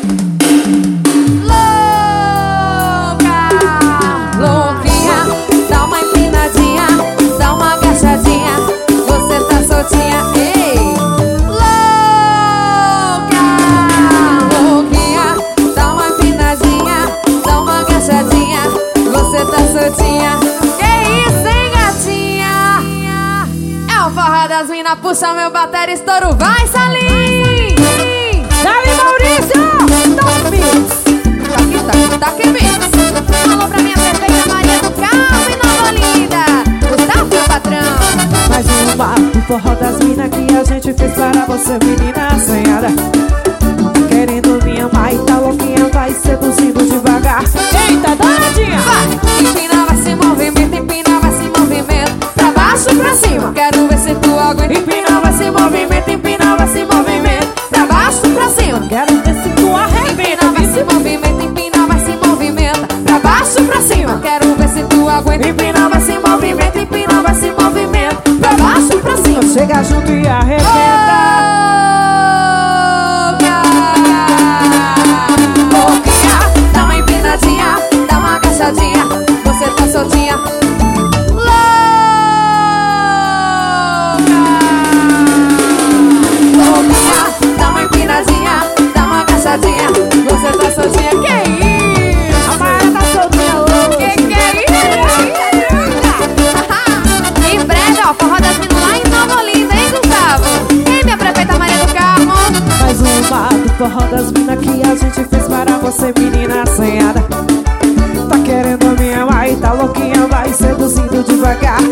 Das mina puxa meu bater, estouro, vai Salim! Dali Maurício! Top Mix! Toque Mix! Falou pra minha perfeita Maria do Carmo e Nova Olinda, Gustavo meu patrão. Mais um bafo, forró das mina que a gente fez para você, menina assanhada. Querendo me amar e tá louquinha, vai seduzindo devagar. Eita, danadinha! Vai! Empina, vai se movimento, empina, vai se movimento. Pra baixo, pra cima, quero ver se tu aguenta. Empina, vai se movimento, empina, vai se movimento. Pra baixo, pra cima, quero ver se tu arrebenta. Empina, vai se movimento, empina, vai se movimenta. Pra baixo, pra cima, quero ver se tu aguenta. Empina, vai se movimento, empina, vai se movimento. Pra baixo, pra cima, chega junto e arrebenta. Dá uma empinadinha, dá uma agachadinha, você tá soltinha. Dá uma empinadinha, dá uma agachadinha, você tá soltinha. Que isso? A Maia tá soltinha hoje. Que é isso? Em breve, ó, forró das minas lá em Nova Olinda, hein, Gustavo? E minha prefeita Maria do Carmo. Mais um bafo, forró das mina que a gente fez para você, menina assanhada. Tá querendo me amar e tá louquinha, vai seduzindo devagar.